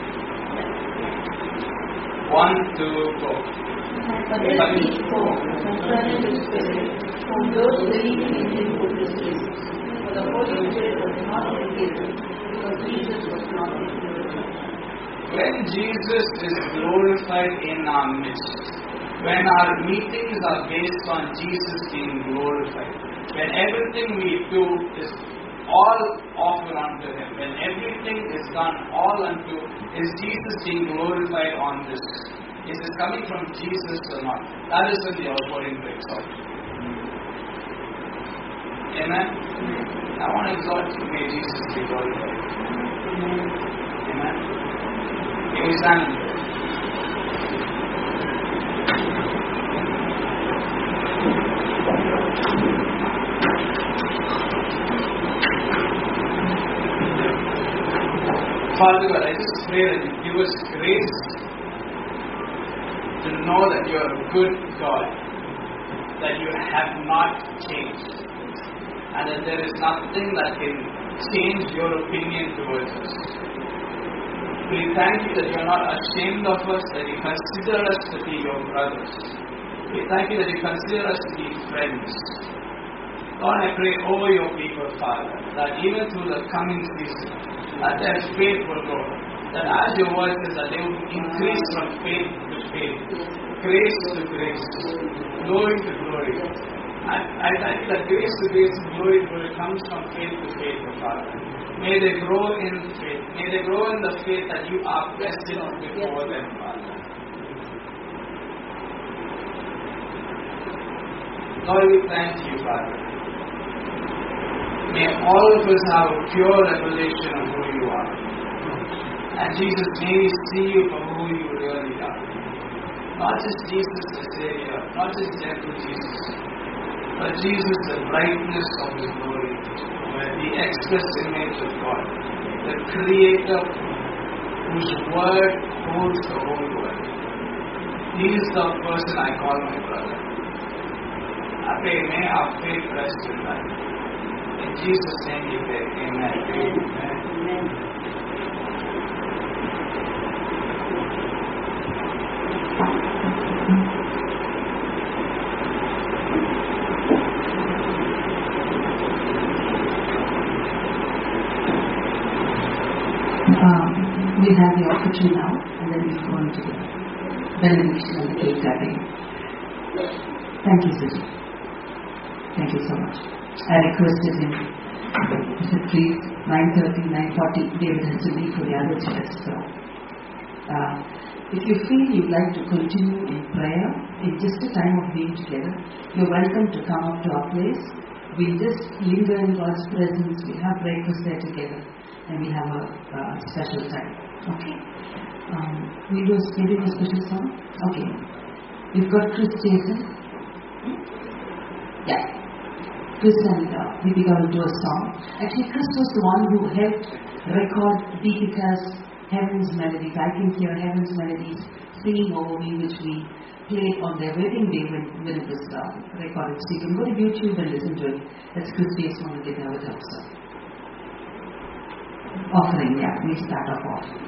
One, two, go. But this he spoke concerning the Spirit, whom those believing in Him would receive. For the Holy Spirit was not yet given, because Jesus was not yet glorified. When Jesus is glorified in our midst, when our meetings are based on Jesus being glorified, when everything we do is all offered unto Him, when everything is done all unto, is Jesus being glorified on this? Is it coming from Jesus or not? That is when the outpouring breaks out. Amen? I want to exhort you, may Jesus be glorified. Amen? Can we stand? Father God, I just pray that you give us grace to know that you are a good God, that you have not changed, and that there is nothing that can change your opinion towards us. We thank you that you are not ashamed of us, that you consider us to be your brothers. We thank you that you consider us to be friends. Lord, I pray over your people, Father, that even through the coming season, that their faith will grow. That as your word says, that they will increase from faith to faith, grace to grace, glory to glory. And I thank you that grace to grace and glory to glory comes from faith to faith, Father. May they grow in faith. May they grow in the faith that you are destined before them, Father. Lord, we thank you, Father. May all of us have a pure revelation of who you are. And Jesus, may we see you for who you really are. Not just Jesus the Savior, not just gentle Jesus, but Jesus the brightness of His glory, the express image of God, the Creator whose word holds the whole world. He is the person I call my brother. I pray, may our faith rest in that. In Jesus' name we pray. Amen. Amen. Amen. Um, we have the opportunity now, and then we go into the benediction and the cake cutting. Thank you, Suji. Thank you so much. I requested him, I said, please, nine thirty, nine forty, David has to leave for the other church. So, uh, if you feel you'd like to continue in prayer, in just a time of being together, you're welcome to come up to our place. We'll just linger in God's presence. We'll have breakfast there together, and we'll have a uh, special time. Okay? Um, we'll do maybe a special song? Okay. We've got Chris Jason. Hmm? Yeah. Chris and uh, Deepika will do a song. Actually, Chris was the one who helped record Deepika's Heaven's Melodies. I can hear Heaven's Melodies singing over me, which we played on their wedding day when, when it was uh, recorded. So you can go to YouTube and listen to it. That's Chris Jason on the guitar with us. Offering, yeah, we start off offering.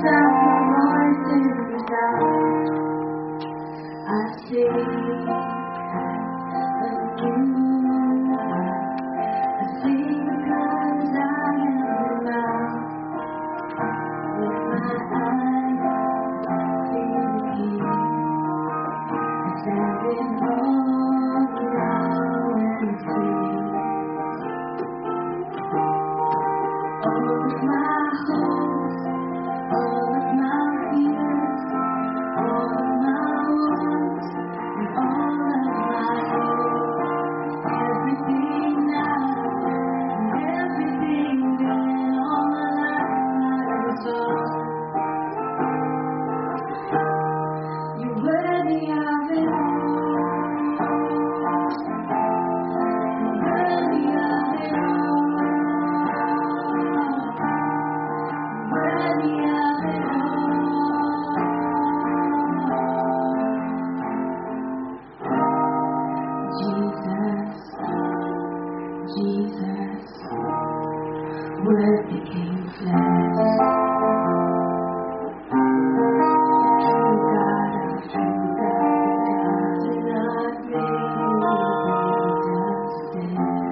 lift up my voice in the dark. I sing a new heart. I sing because I am loved. With my eyes see the King. I stand in awe now and see. All of my hopes, all of my fears, all of my wants, and all of my hopes, everything now, and everything then, all my life I resolve. You're worthy of it all. You're worthy of it all. Worthy of it all. Jesus, Jesus, Word became flesh. True God of true God, the God did not make me does stand.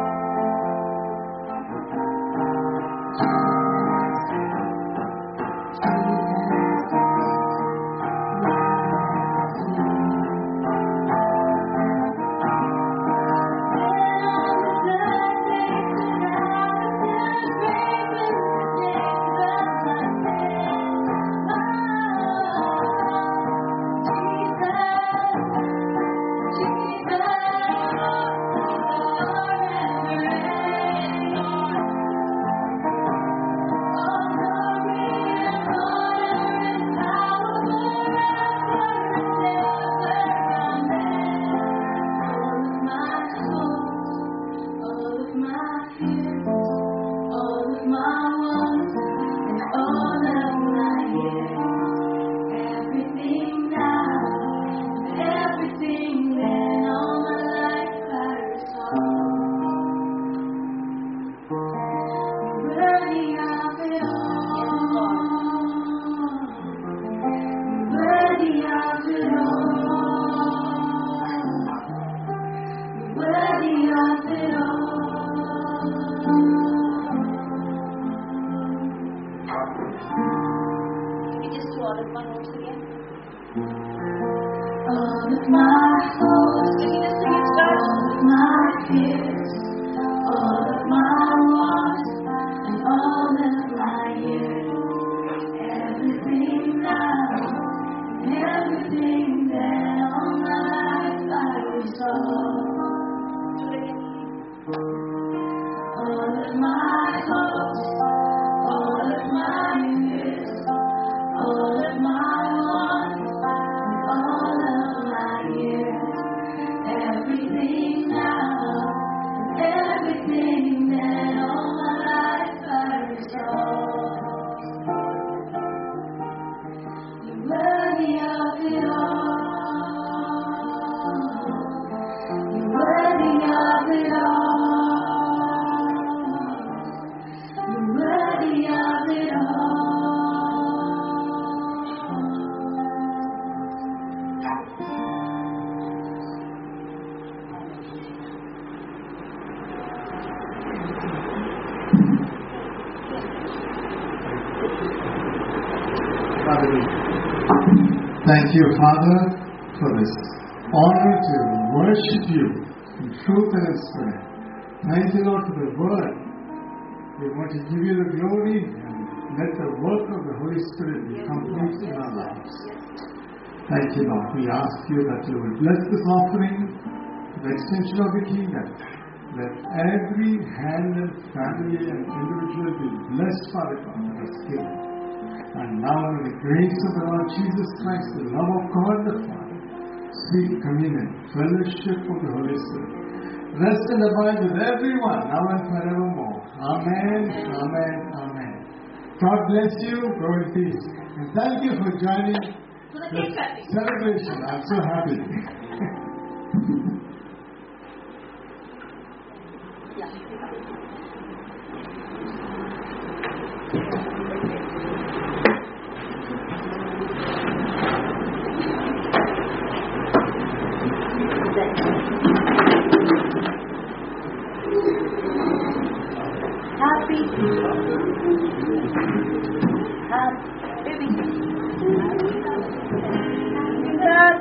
Thank you, Father, for this honor to worship you in truth and in spirit. Thank you, Lord, for the word. We want to give you the glory and let the work of the Holy Spirit be complete in our lives. Thank you, Lord. We ask you that you will bless this offering, the extension of the kingdom. Let every hand and family and individual be blessed, Father God, that has given. And now in the grace of the Lord Jesus Christ, the love of God the Father, sweet communion, fellowship of the Holy Spirit, rest and abide with everyone now and forevermore. Amen, amen, amen. God bless you. Go in peace. And thank you for joining this celebration. I'm so happy.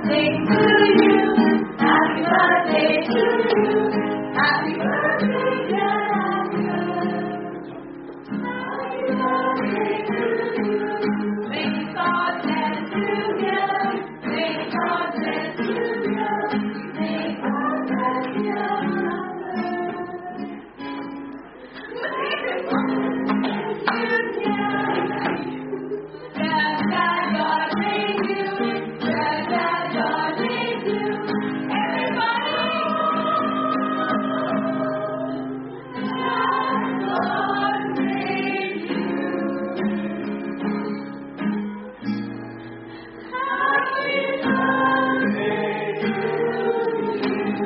birthday to you. Happy birthday to you. Happy birthday, dear Oscar. Happy birthday to you. May God bless you, dear. May God bless you, dear. May God bless you, May God bless you, dear. God, God, God made you. God, God, God made you. Everybody. God made you. Happy birthday to you.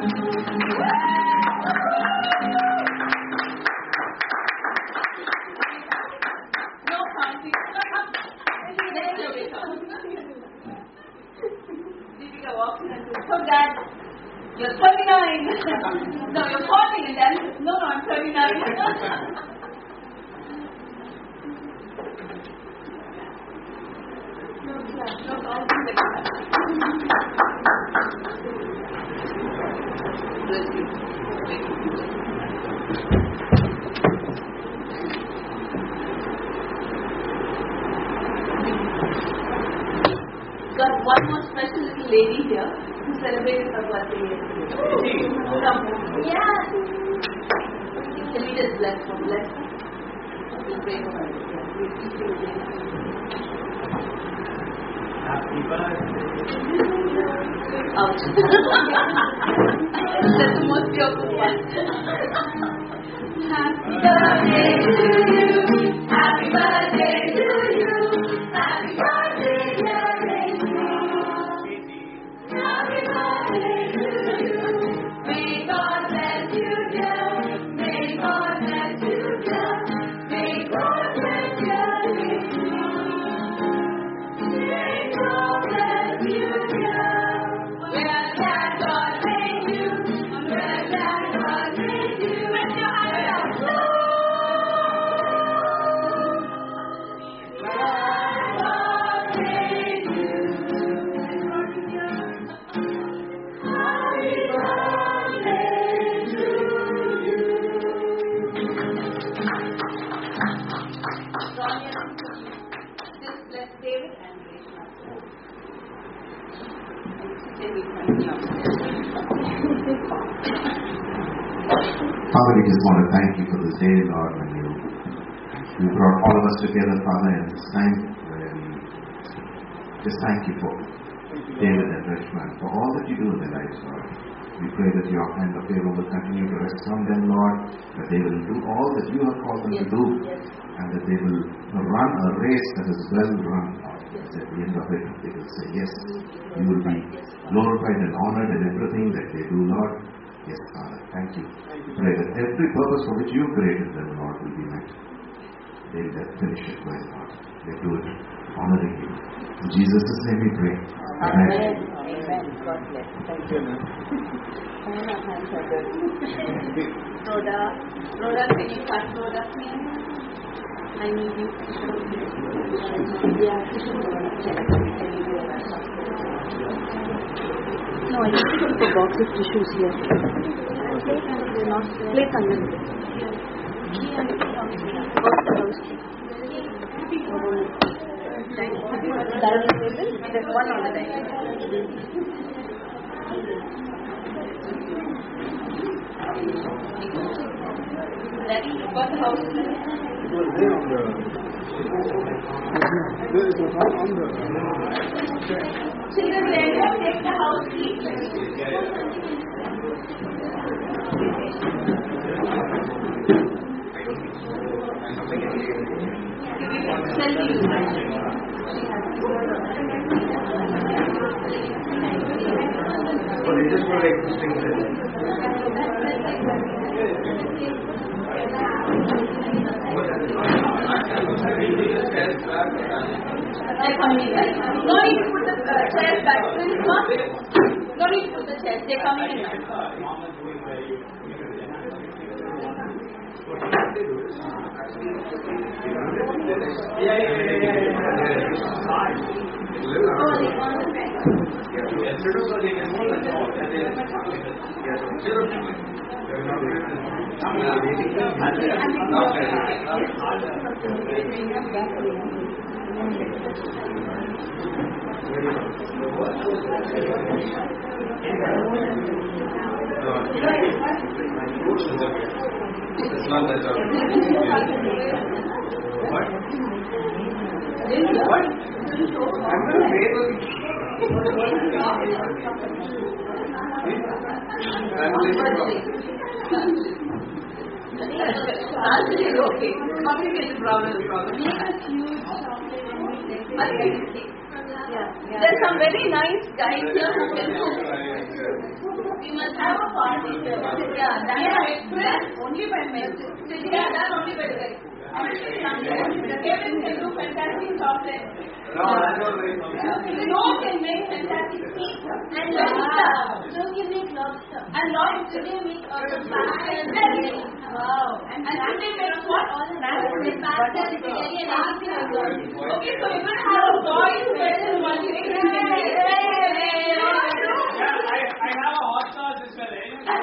No counting. Let's do it. Deepika walks in and says, "So Dad, you're thirty-nine." No, you're forty, and Dad says, "No, no, I'm thirty-nine." No clap, no counting the clap. Bless you. Got one more special little lady here who celebrated her birthday yesterday. Come. Yeah. Can we just bless her? Bless her. We'll pray for her. We'll teach you again. Happy birthday. Ouch. That's the most beautiful one. Happy birthday to you. Happy birthday to you. Happy birthday, dear Rachel. Happy birthday to you. May God bless you, dear. May God bless you, dear. May God bless you, Rachel. May God bless you, dear. We're glad God made you. We're glad God made you. Put your hands up. God made you. Happy birthday to you. Sonia, just bless David and Rachel. Then we continue. Father, we just want to thank you for this day, Lord, when you, you brought all of us together, Father, in this time where we just thank you for David and Richmond, for all that you do in their lives, Lord. We pray that your hand of favor will continue to rest on them, Lord, that they will do all that you have called them Yes, to do, yes. and that they will run a race that is well run, Lord. Yes. At the end of it, they will say, yes, you will be glorified and honored in everything that they do, Lord. Yes, Father, thank you. Pray that every purpose for which you created them, Lord, will be met. They will finish it well, Lord. They do it honoring you. In Jesus' name we pray. Amen. Amen. God bless. Thank you. All our hands are good. Rhoda, Rhoda, can you cut Rhoda's name? I need you. Yeah, no, I need to put the box of tissues here. Place under it. Box the house key. Dining table. There's one on the dining table. Daddy, what the house is? It was there on the. There it was on the. Children, will anyone take the house key? Well, they just want to make this thing They're coming in. No need to put the uh, chairs back. No need to put the chairs. They're coming in now. Yeah, yeah, yeah, yeah, yeah. Oh, they want the bed. It's not that job. What? What? I'm going to pay for Actually, okay. Communication problem is problem. There's some very nice guys here who can cook. We must have a party here. Yeah, that is only by men. Yeah, that only by guys. Kevin can do fantastic chocolate. No, I don't make something. No can make fantastic pizza. And lobster. So you make lobster. And Lloyd Today make all the and pasta. wow. And today makes what? All the pasta, spaghetti and everything are good. Okay, so we're going to have a boys' wedding one day. Yeah, I, I have a hot sauce as well.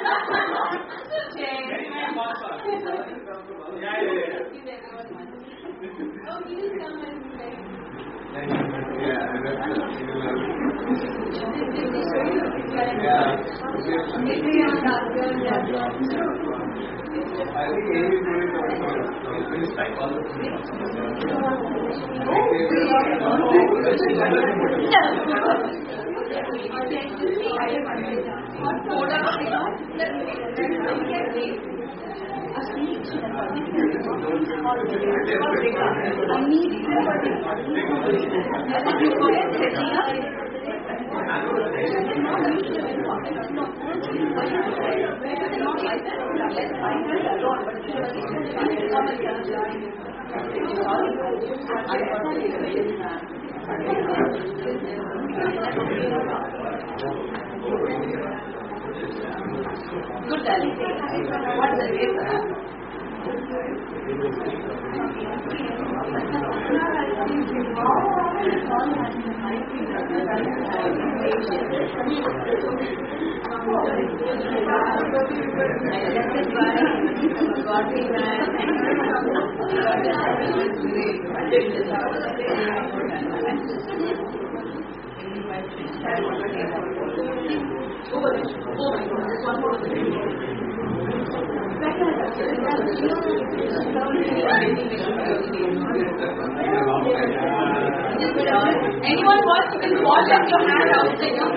Very nice hot sauce. Yeah, yeah, yeah. Oh, you come and play. Yeah, I love I think Amy is doing it. Please type all the Good daddy. What's the name? Anyone wants to wash up your hand outside your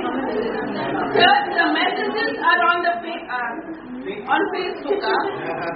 Sir, the messages are on the fa- uh, on Facebook. Uh.